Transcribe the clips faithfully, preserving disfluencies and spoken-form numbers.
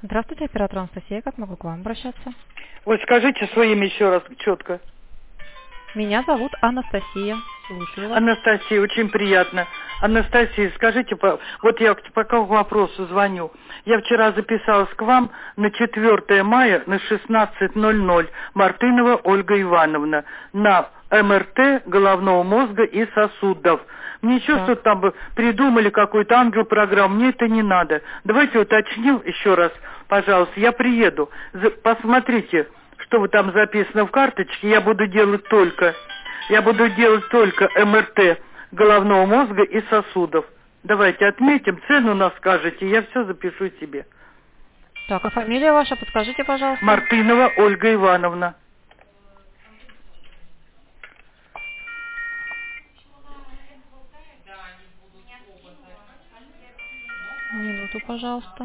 Здравствуйте, оператор Анастасия. Как могу к вам обращаться? Ой, скажите свое имя еще раз четко. Меня зовут Анастасия. Слушаю вас. Анастасия, очень приятно. Анастасия, скажите, по- вот я к- по какому вопросу звоню. Я вчера записалась к вам на четвёртое мая на шестнадцать ноль ноль. Мартынова Ольга Ивановна. На эм эр тэ головного мозга и сосудов. Мне еще Так. что-то там бы придумали, какую-то ангиопрограмму. Мне это не надо. Давайте уточним еще раз, пожалуйста. Я приеду. За- Посмотрите, что вы там записано в карточке. Я буду делать только... Я буду делать только эм эр тэ головного мозга и сосудов. Давайте отметим, цену нас скажете, я все запишу себе. Так, а фамилия ваша, подскажите, пожалуйста. Мартынова Ольга Ивановна. Минуту, пожалуйста.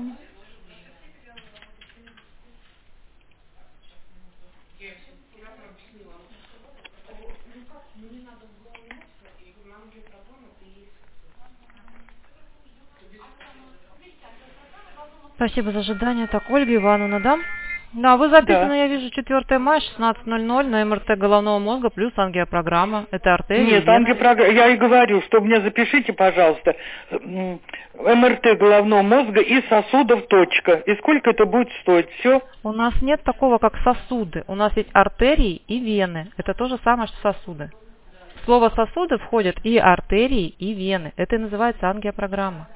Спасибо за ожидание. Так, Ольга Ивановна, да? Да, вы записаны, Да. я вижу, четвёртое мая, шестнадцать ноль ноль на эм эр тэ головного мозга плюс ангиопрограмма. Это артерия. Нет, ангиопрограмма, я и говорю, что мне запишите, пожалуйста, м, эм эр тэ головного мозга и сосудов, точка. И сколько это будет стоить? Все? У нас нет такого, как сосуды. У нас есть артерии и вены. Это то же самое, что сосуды. В слово сосуды входят и артерии, и вены. Это и называется ангиопрограмма.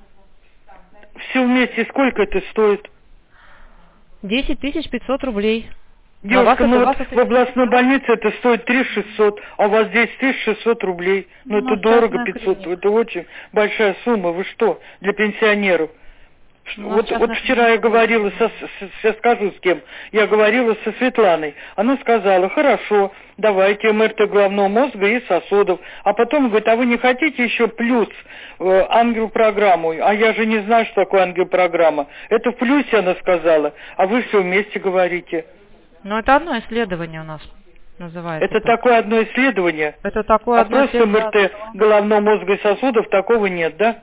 Все вместе сколько это стоит? десять тысяч пятьсот рублей. А вас Девушка, это- ну вас вот это- в областной больнице это стоит три тысячи шестьсот, а у вас здесь тысяча шестьсот рублей. Ну У это нас дорого, частная пятьсот, клиника. это очень большая сумма. Вы что, для пенсионеров? У нас Вот, частная вот вчера я клиника. говорила, со, с- сейчас скажу с кем, я говорила со Светланой. Она сказала, хорошо, давайте эм эр тэ головного мозга и сосудов. А потом говорит, а вы не хотите еще плюс э, ангиопрограмму? А я же не знаю, что такое ангиопрограмма. Это в плюсе она сказала, а вы все вместе говорите. Но это одно исследование у нас называется. Это так. такое одно исследование, Это такое а одно просто эм эр тэ исследование. головного мозга и сосудов такого нет, да?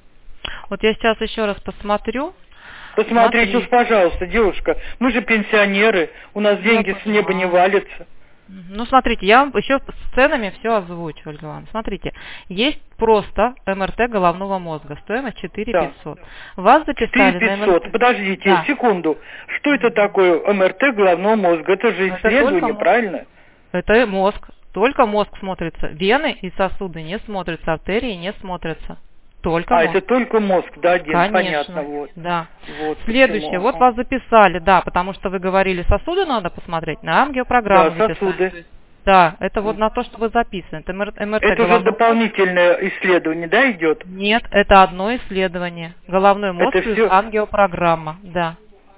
Вот я сейчас еще раз посмотрю. Посмотрите Смотри. уж, пожалуйста, девушка, мы же пенсионеры, у нас Я деньги с неба не понимаю. валятся. Мгм. Ну, смотрите, я вам еще с ценами все озвучу, Ольга Ивановна. Смотрите, есть просто эм эр тэ головного мозга, стоимость четыре тысячи пятьсот. Вас записали четыре на эм эр тэ. пятьсот. Подождите, Да. секунду. Что это такое эм эр тэ головного мозга? Это же Это исследование, только мозг. правильно? Это мозг. Только мозг смотрится. Вены и сосуды не смотрятся, артерии не смотрятся. Только А, мозг. это только мозг, да, один, Конечно, понятно, вот. да. Вот Следующее, почему. вот Ага. вас записали, да, потому что вы говорили, сосуды надо посмотреть, на ангиопрограмму Да, записали. сосуды. Да, это вот на то, что вы записаны. Это эм эр тэ Это уже головного мозга. дополнительное исследование, да, идет? Нет, это одно исследование. Головной мозг Это плюс всё- ангиопрограмма, да.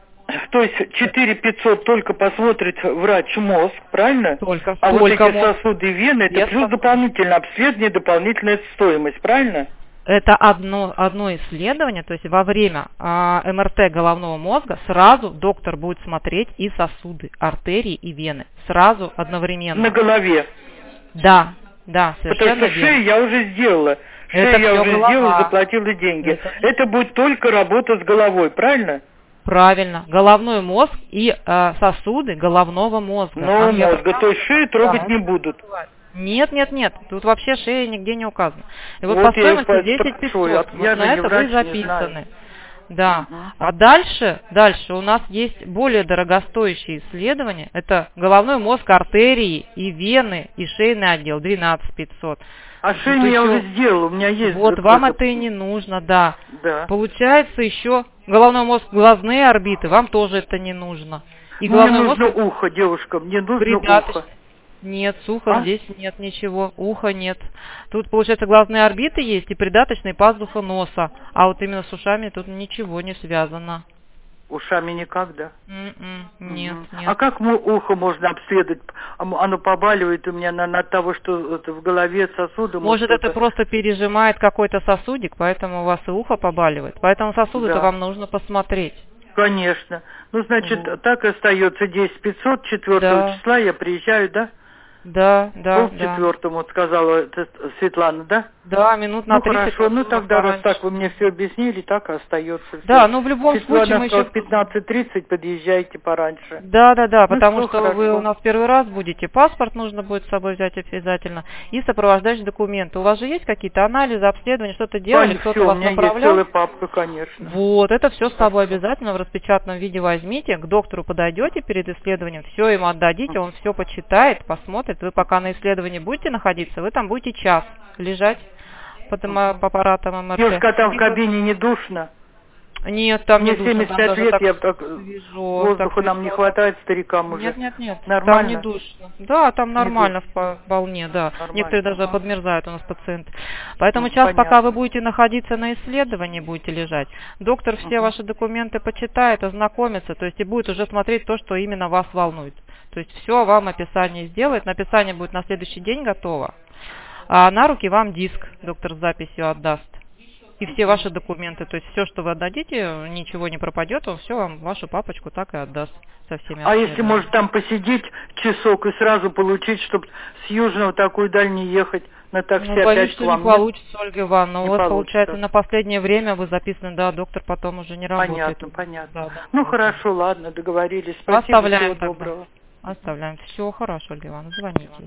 То есть четыре тысячи пятьсот только посмотрит врач мозг, правильно? Только, А вот только эти мозг. сосуды и вены, это Без плюс сосудов. дополнительное обследование, дополнительная стоимость, правильно? Это одно, одно исследование, то есть во время а, эм эр тэ головного мозга сразу доктор будет смотреть и сосуды, артерии и вены. Сразу, одновременно. На голове. Да, да, Потому совершенно что верно. шею я уже сделала. Шею Это я всё уже голова. сделала, заплатила деньги. Это- Это будет только работа с головой, правильно? Правильно. Головной мозг и а, сосуды головного мозга. Нового Ангиопрограмма- мозга. То есть шею трогать Да. не будут. Нет, нет, нет. Тут вообще шея нигде не указана. И вот, Вот по я и стоимости десять спрашиваю, пятьсот. а Вот я на же не это врач, вы не записаны. знаю. Да. Мгм. А дальше, дальше у нас есть более дорогостоящие исследования. Это головной мозг, артерии и вены, и шейный отдел, двенадцать тысяч пятьсот. А Тут шею я еще- уже сделала, у меня есть. Вот вот вам это. это и не нужно, да. Да. Получается еще головной мозг, глазные орбиты, вам тоже это не нужно. И Мне головной мозг нужно ухо, девушка, мне нужно придаточный. ухо. Нет, с ухом А? здесь нет ничего, уха нет. Тут, получается, глазные орбиты есть и придаточная пазуха носа. А вот именно с ушами тут ничего не связано. Ушами никак, да? М-м, нет, Мгм. нет. А как му- ухо можно обследовать? А м- Оно побаливает у меня на, на того, что это в голове сосуды. Может, это что-то. просто пережимает какой-то сосудик, поэтому у вас и ухо побаливает. Поэтому сосуды-то Да. вам нужно посмотреть. Конечно. Ну, значит, Вот. так и остается десять тысяч пятьсот, четвёртого Да. числа я приезжаю, да? Да, да, Пол да. четвертому, вот сказала Светлана, да? Да, минут на Ну тридцать. хорошо, ну тогда раз пораньше. так вы мне все объяснили, так и остается все. Да, ну в любом случае Светлана мы сказала, еще... в пятнадцать тридцать подъезжайте пораньше. Да, да, да, Ну потому все что вы у хорошо. нас первый раз будете, паспорт нужно будет с собой взять обязательно, и сопровождающие документы. У вас же есть какие-то анализы, обследования, что-то делали, кто-то Все, у вас меня есть направлял? целая папка, конечно. Вот, это все с собой обязательно в распечатанном виде возьмите, к доктору подойдете перед исследованием, все ему отдадите, он все почитает, посмотрит. Вы пока на исследовании будете находиться, вы там будете час лежать под эмо- по аппаратам эм эр тэ. Девушка, там в И кабине не душно? Нет, там не Мне душно, там семьдесят пять даже лет, так я так, свежо, воздуха так нам не свежо. хватает, старикам уже. Нет, нет, нет, Нормально? там не душно. Да, там нормально душ- вполне, да. Нормально. Некоторые даже Ага. подмерзают у нас пациенты. Поэтому Ну, сейчас, понятно. пока вы будете находиться на исследовании, будете лежать, доктор все Ага. ваши документы почитает, ознакомится, то есть и будет уже смотреть то, что именно вас волнует. То есть все вам описание сделает, написание будет на следующий день готово, а на руки вам диск доктор с записью отдаст. И все ваши документы, то есть все, что вы отдадите, ничего не пропадет, он все вам, вашу папочку так и отдаст со всеми А если, обследованиями. может, там посидеть часок и сразу получить, чтобы с Южного такую даль не ехать на такси Ну, опять боюсь, к что вам? не нет? получится, Ольга Ивановна. Не У вас, получится. получается, на последнее время вы записаны, да, доктор потом уже не работает. Понятно, понятно. Да, да. Ну, хорошо, ладно, договорились. Спасибо, Оставляем всего тогда. доброго. Оставляем. Все хорошо, Ольга Ивановна, звоните.